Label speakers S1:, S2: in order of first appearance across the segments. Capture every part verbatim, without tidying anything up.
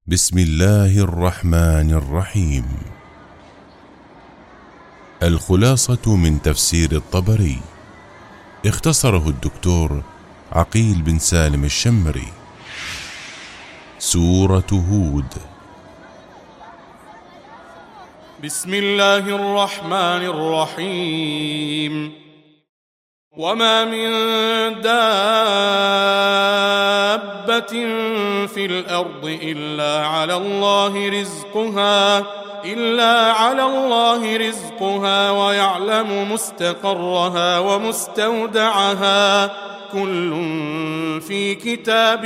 S1: بسم الله الرحمن الرحيم. الخلاصة من تفسير الطبري، اختصره الدكتور عقيل بن سالم الشمري. سورة هود.
S2: بسم الله الرحمن الرحيم. وما من دابة في الأرض إلا على الله رزقها إلا على الله رزقها ويعلم مستقرها ومستودعها كل في كتاب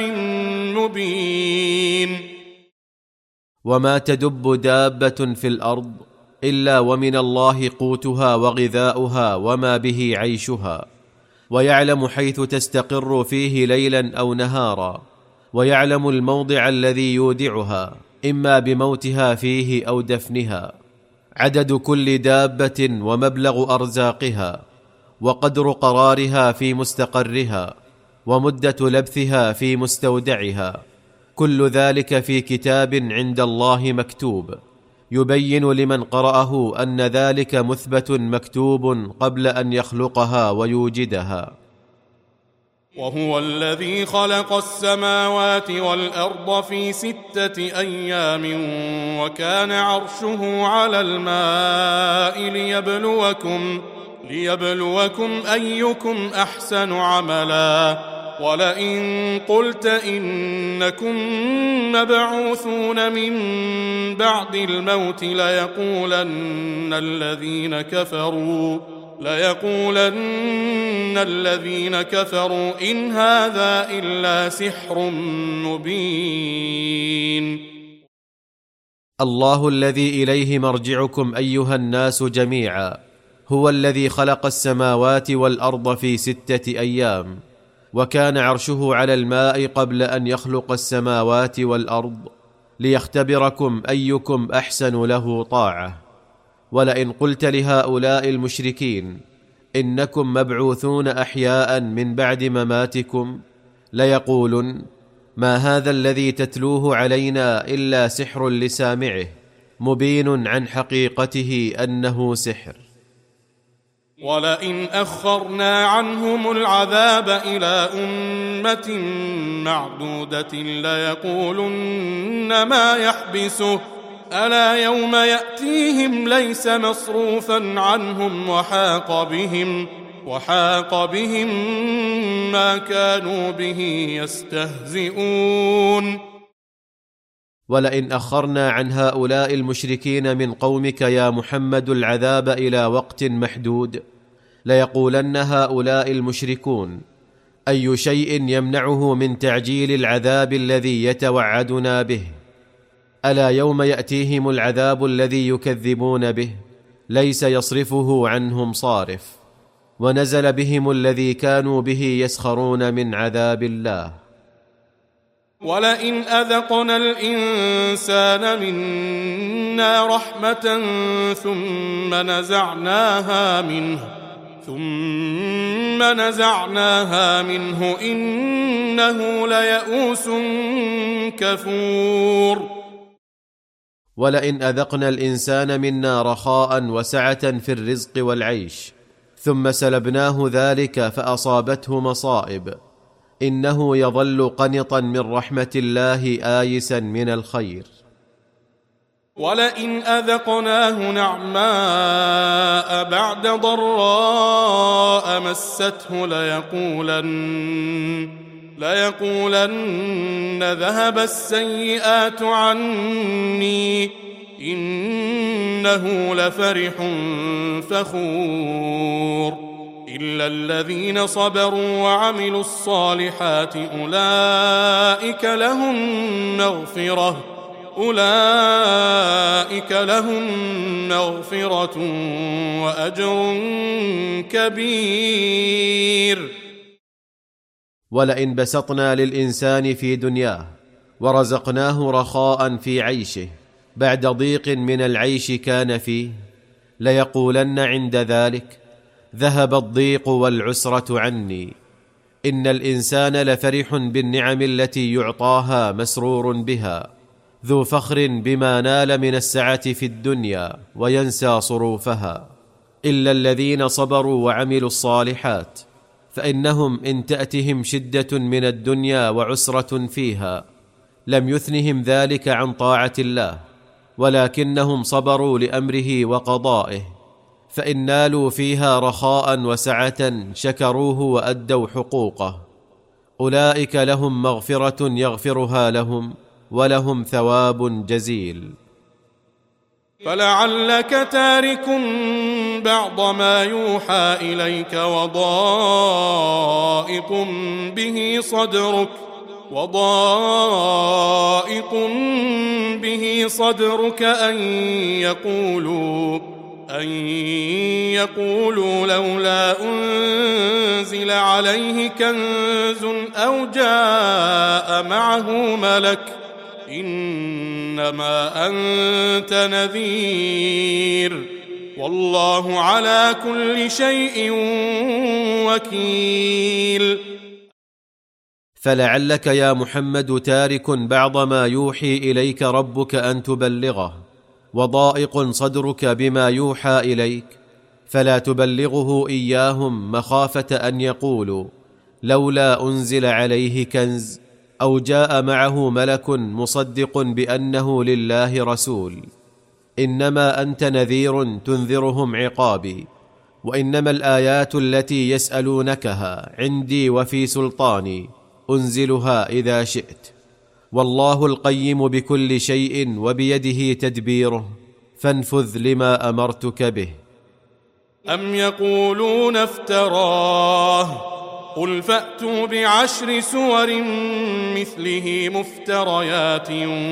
S2: مبين.
S3: وما تدب دابة في الأرض إلا ومن الله قوتها وغذاؤها وما به عيشها، ويعلم حيث تستقر فيه ليلا أو نهارا، ويعلم الموضع الذي يودعها إما بموتها فيه أو دفنها، عدد كل دابة ومبلغ أرزاقها، وقدر قرارها في مستقرها، ومدة لبثها في مستودعها، كل ذلك في كتاب عند الله مكتوب، يبين لمن قرأه أن ذلك مثبت مكتوب قبل أن يخلقها ويوجدها.
S2: وهو الذي خلق السماوات والأرض في ستة أيام وكان عرشه على الماء ليبلوكم, ليبلوكم أيكم أحسن عملا. ولئن قلت إنكم مبعوثون من بعد الموت ليقولن الذين كفروا ليقولن الذين كفروا إن هذا إلا سحر مبين.
S3: الله الذي إليه مرجعكم أيها الناس جميعا هو الذي خلق السماوات والأرض في ستة أيام، وكان عرشه على الماء قبل أن يخلق السماوات والأرض، ليختبركم أيكم أحسن له طاعة. ولئن قلت لهؤلاء المشركين إنكم مبعوثون أحياء من بعد مماتكم ليقولن ما هذا الذي تتلوه علينا إلا سحر لسامعه مبين عن حقيقته أنه سحر.
S2: ولئن أخرنا عنهم العذاب إلى أمة معدودة ليقولن ما يحبسه ألا يوم يأتيهم ليس مصروفا عنهم وحاق بهم وحاق بهم ما كانوا به يستهزئون.
S3: ولئن أخرنا عن هؤلاء المشركين من قومك يا محمد العذاب إلى وقت محدود ليقولن هؤلاء المشركون أي شيء يمنعه من تعجيل العذاب الذي يتوعدنا به؟ ألا يوم يأتيهم العذاب الذي يكذبون به ليس يصرفه عنهم صارف، ونزل بهم الذي كانوا به يسخرون من عذاب الله.
S2: ولئن أذقنا الإنسان منا رحمة ثم نزعناها منه ثم نزعناها منه إنه ليئوس كفور.
S3: ولئن أذقنا الإنسان منا رخاء وسعة في الرزق والعيش ثم سلبناه ذلك فأصابته مصائب إنه يظل قنطا من رحمة الله آيسا من الخير.
S2: ولئن أذقناه نعماء بعد ضراء مسته ليقولن ليقولن ذهب السيئات عني إنه لفرح فخور. إلا الذين صبروا وعملوا الصالحات أولئك لهم مغفرة أولئك لهم مغفرة وأجر كبير.
S3: ولئن بسطنا للإنسان في دنياه ورزقناه رخاء في عيشه بعد ضيق من العيش كان فيه ليقولن عند ذلك ذهب الضيق والعسرة عني إن الإنسان لفرح بالنعم التي يعطاها مسرور بها، ذو فخر بما نال من السعة في الدنيا وينسى صروفها، إلا الذين صبروا وعملوا الصالحات فإنهم إن تأتهم شدة من الدنيا وعسرة فيها لم يثنهم ذلك عن طاعة الله، ولكنهم صبروا لأمره وقضائه، فإن نالوا فيها رخاء وسعة شكروه وأدوا حقوقه، أولئك لهم مغفرة يغفرها لهم ولهم ثواب جزيل.
S2: فلعلك تارك بعض ما يوحى إليك وضائق به صدرك وضائق به صدرك أن يقولوا أن يقولوا لولا أنزل عليه كنز أو جاء معه ملك إنما أنت نذير والله على كل شيء وكيل.
S3: فلعلك يا محمد تارك بعض ما يوحي إليك ربك أن تبلغه، وضائق صدرك بما يوحى إليك فلا تبلغه إياهم مخافة أن يقولوا لولا أنزل عليه كنز أو جاء معه ملك مصدق بأنه لله رسول، إنما أنت نذير تنذرهم عقابي، وإنما الآيات التي يسألونكها عندي وفي سلطاني أنزلها إذا شئت، والله القيم بكل شيء وبيده تدبيره، فانفذ لما أمرتك به.
S2: أم يقولون افتراه قل فأتوا بعشر سور مثله مفتريات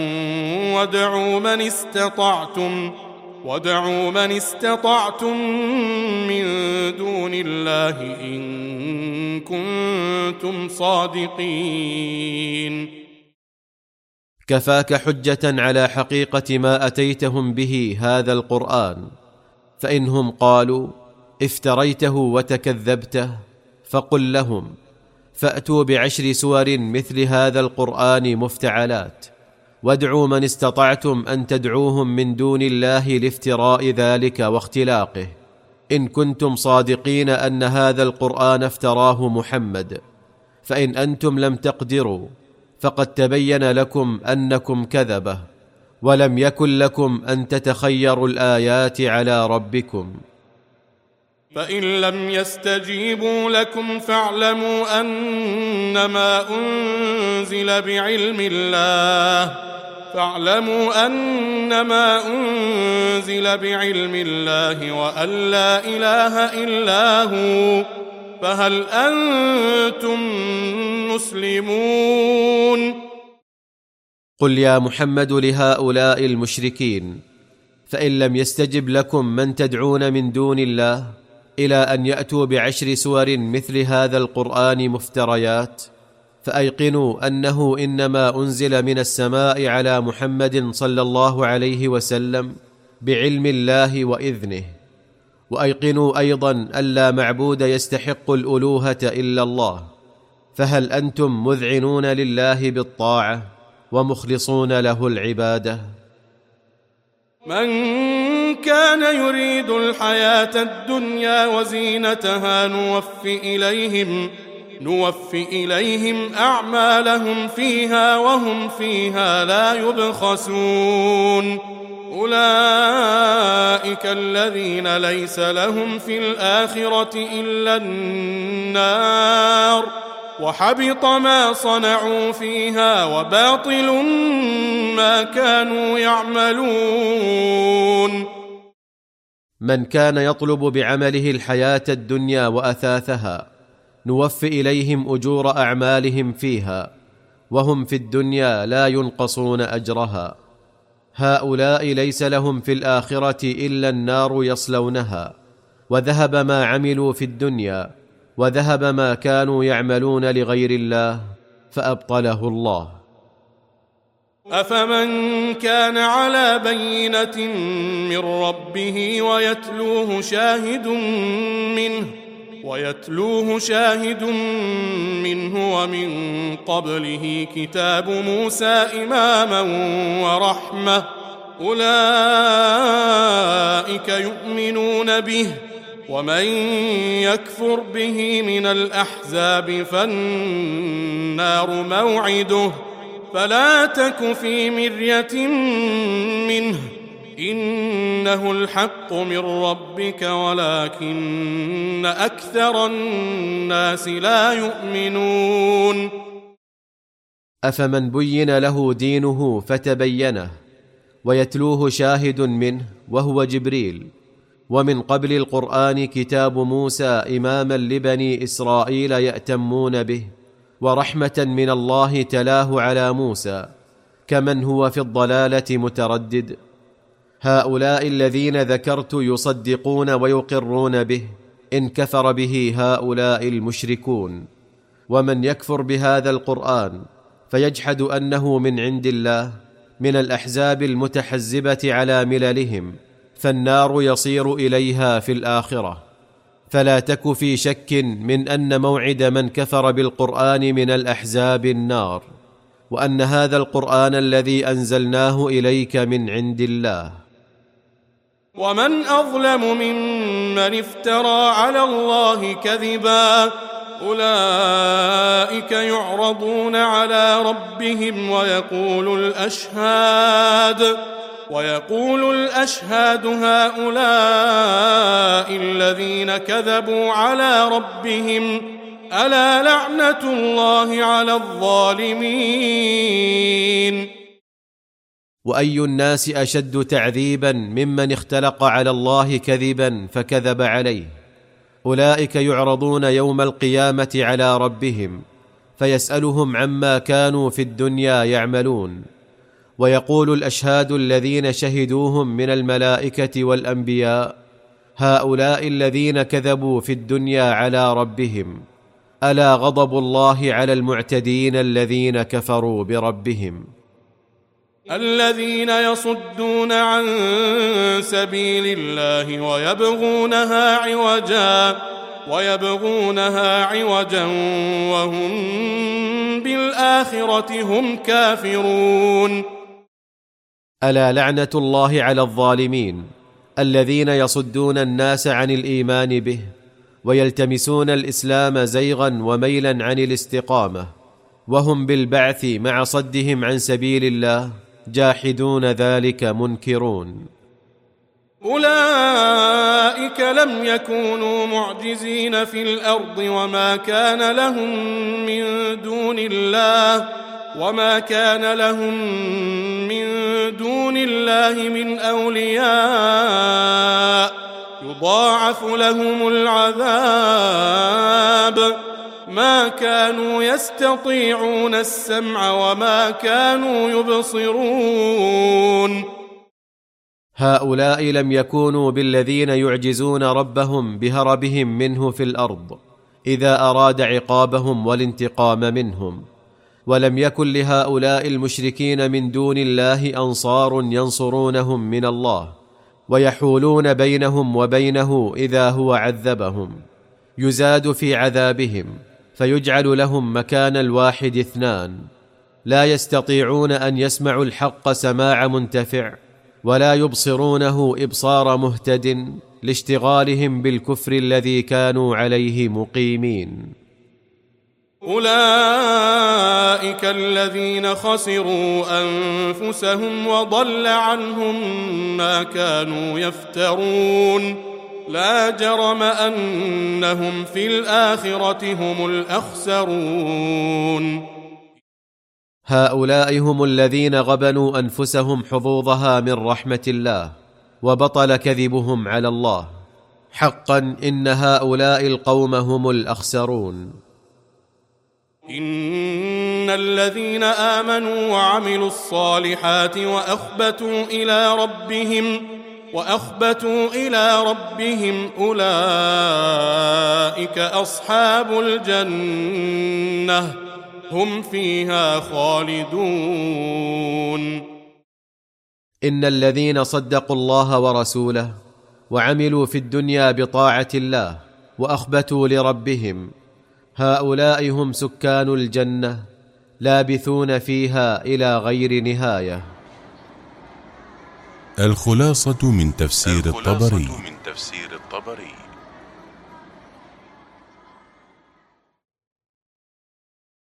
S2: وادعوا من استطعتم وادعوا من استطعتم من دون الله إن كنتم صادقين.
S3: كفاك حجة على حقيقة ما أتيتهم به هذا القرآن، فإنهم قالوا افتريته وتكذبته فقل لهم فأتوا بعشر سور مثل هذا القرآن مفتعلات، وادعوا من استطعتم أن تدعوهم من دون الله لافتراء ذلك واختلاقه، إن كنتم صادقين أن هذا القرآن افتراه محمد، فإن أنتم لم تقدروا فقد تبين لكم أنكم كذبة، ولم يكن لكم أن تتخيروا الآيات على ربكم.
S2: فإن لم يستجيبوا لكم فاعلموا أنما أنزل بعلم الله فاعلموا أنما أنزل بعلم الله وأن لا إله إلا هو، فهل أنتم مسلمون؟
S3: قل يا محمد لهؤلاء المشركين فإن لم يستجب لكم من تدعون من دون الله إلى أن يأتوا بعشر سور مثل هذا القرآن مفتريات، فأيقنوا أنه إنما أنزل من السماء على محمد صلى الله عليه وسلم بعلم الله وإذنه، وأيقنوا أيضا أن لا معبود يستحق الألوهة إلا الله، فهل أنتم مذعنون لله بالطاعة ومخلصون له العبادة؟
S2: من كان يريد الحياة الدنيا وزينتها نوف إليهم نوف إليهم أعمالهم فيها وهم فيها لا يبخسون. أولئك الذين ليس لهم في الآخرة إلا النار وحبط ما صنعوا فيها وباطل ما كانوا يعملون.
S3: من كان يطلب بعمله الحياة الدنيا وأثاثها نوفي إليهم أجور أعمالهم فيها وهم في الدنيا لا ينقصون أجرها. هؤلاء ليس لهم في الآخرة إلا النار يصلونها، وذهب ما عملوا في الدنيا وذهب ما كانوا يعملون لغير الله فأبطله الله.
S2: أفمن كان على بينة من ربه ويتلوه شاهد منه ويتلوه شاهد منه ومن قبله كتاب موسى إماما ورحمة أولئك يؤمنون به ومن يكفر به من الأحزاب فالنار موعده فلا تك في مرية منه إنه الحق من ربك ولكن أكثر الناس لا يؤمنون.
S3: أفمن بين له دينه فتبينه ويتلوه شاهد منه وهو جبريل، ومن قبل القرآن كتاب موسى إماما لبني إسرائيل يأتمون به ورحمة من الله تلاه على موسى، كمن هو في الضلالة متردد. هؤلاء الذين ذكرت يصدقون ويقرون به، إن كفر به هؤلاء المشركون. ومن يكفر بهذا القرآن فيجحد أنه من عند الله من الأحزاب المتحزبة على مللهم، فالنار يصير إليها في الآخرة. فلا تك في شك من أن موعد من كفر بالقرآن من الأحزاب النار، وأن هذا القرآن الذي أنزلناه إليك من عند الله.
S2: ومن أظلم ممن افترى على الله كذبا أولئك يعرضون على ربهم ويقول الأشهاد ويقول الأشهاد هؤلاء الذين كذبوا على ربهم ألا لعنة الله على الظالمين.
S3: وأي الناس أشد تعذيبا ممن اختلق على الله كذبا فكذب عليه؟ أولئك يعرضون يوم القيامة على ربهم فيسألهم عما كانوا في الدنيا يعملون، ويقول الأشهاد الذين شهدوهم من الملائكة والأنبياء هؤلاء الذين كذبوا في الدنيا على ربهم ألا غضب الله على المعتدين الذين كفروا بربهم.
S2: الذين يصدون عن سبيل الله ويبغونها عوجا ويبغونها عوجا وهم بالآخرة هم كافرون.
S3: ألا لعنة الله على الظالمين الذين يصدون الناس عن الإيمان به ويلتمسون الإسلام زيغا وميلا عن الاستقامة، وهم بالبعث مع صدهم عن سبيل الله جاحدون ذلك منكرون.
S2: أولئك لم يكونوا معجزين في الأرض وما كان لهم من دون الله وما كان لهم من دون الله من أولياء يضاعف لهم العذاب ما كانوا يستطيعون السمع وما كانوا يبصرون.
S3: هؤلاء لم يكونوا بالذين يعجزون ربهم بهربهم منه في الأرض إذا أراد عقابهم والانتقام منهم، ولم يكن لهؤلاء المشركين من دون الله أنصار ينصرونهم من الله ويحولون بينهم وبينه إذا هو عذبهم. يزاد في عذابهم فيجعل لهم مكان الواحد اثنان، لا يستطيعون أن يسمعوا الحق سماع منتفع ولا يبصرونه إبصار مهتد لاشتغالهم بالكفر الذي كانوا عليه مقيمين.
S2: أولئك الذين خسروا أنفسهم وضل عنهم ما كانوا يفترون لا جرم أنهم في الآخرة هم الأخسرون.
S3: هؤلاء هم الذين غبنوا أنفسهم حظوظها من رحمة الله وبطل كذبهم على الله. حقا إن هؤلاء القوم هم الأخسرون.
S2: إن الذين آمنوا وعملوا الصالحات وأخبتوا إلى ربهم وأخبتوا إلى ربهم أولئك أصحاب الجنة هم فيها خالدون.
S3: إن الذين صدقوا الله ورسوله وعملوا في الدنيا بطاعة الله وأخبتوا لربهم: هؤلاء هم سكان الجنة لابثون فيها إلى غير نهاية.
S1: الخلاصة من تفسير
S4: الخلاصة
S1: الطبري.
S4: من تفسير الطبري